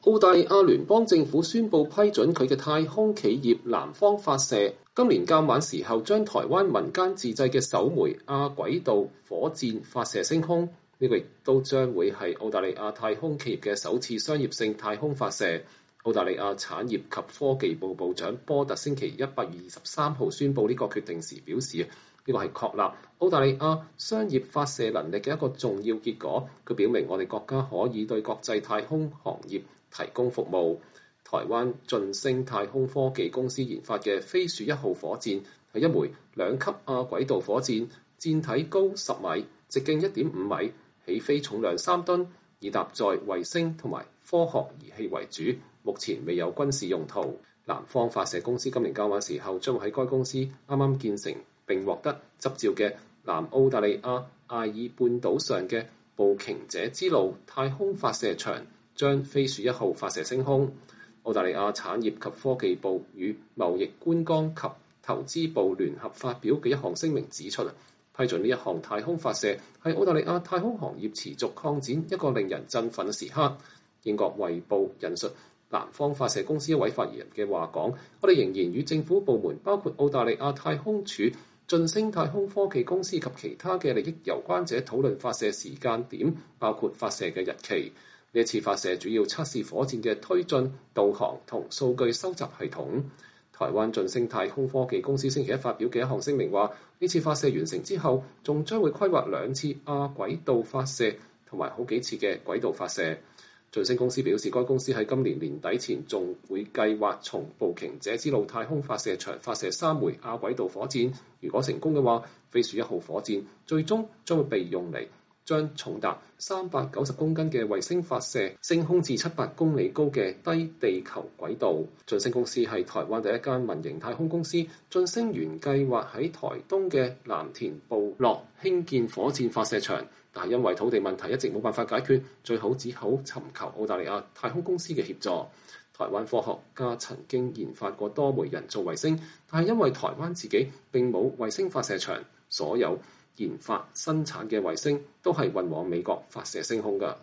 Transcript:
澳大利亞聯邦政府宣布批准佢嘅太空企業南方發射，今年較晚時候將台灣民間自製嘅首枚亞軌道火箭發射升空。呢個亦都將會係澳大利亞太空企業嘅首次商業性太空發射。澳大利亞產業及科技部部長波特星期8月23號宣布呢個決定時表示，呢個係確立澳大利亞商業發射能力嘅一個重要結果。佢表明我哋國家可以對國際太空行業提供服務。台灣晉升太空科技公司研發嘅飛鼠1號火箭係一枚2級亞軌道火箭，箭體高10米，直徑1.5米，起飛重量3噸，以搭載衛星同埋科學儀器為主，目前未有軍事用途。南方發射公司今年較晚時候將會喺該公司啱啱建成並獲得執照嘅南澳大利亞艾爾半島上嘅捕鯨者之路太空發射場將飛鼠1號發射升空。澳大利亞產業及科技部與貿易觀光及投資部聯合發表嘅一項聲明指出，批准呢一項太空發射係澳大利亞太空行業持續擴展一個令人振奮嘅時刻。英國衛報引述南方發射公司一位發言人嘅話講：我哋仍然與政府部門，包括澳大利亞太空署、晉升太空科技公司及其他嘅利益攸關者討論發射時間點，包括發射嘅日期。呢一次發射主要測試火箭嘅推進、導航同數據收集系統。台灣晉升太空科技公司星期1發表嘅一項聲明話，呢次發射完成之後，仲將會規劃2次亞軌道發射同埋好幾次嘅軌道發射。晉升公司表示，該公司喺今年年底前仲會計劃從捕鯨者之路太空發射場發射3枚亞軌道火箭。如果成功嘅話，飛鼠1號火箭最終將會被用嚟將重達390公斤嘅衛星發射升空至700公里高嘅低地球軌道。晉升公司係台灣第一間民營太空公司。晉升原計劃喺台東嘅藍田部落興建火箭發射場，但係因為土地問題一直冇辦法解決，最好只好尋求澳大利亞太空公司嘅協助。台灣科學家曾經研發過多枚人造衛星，但係因為台灣自己並冇衛星發射場，所有研發生產嘅衛星都係運往美國發射升空㗎。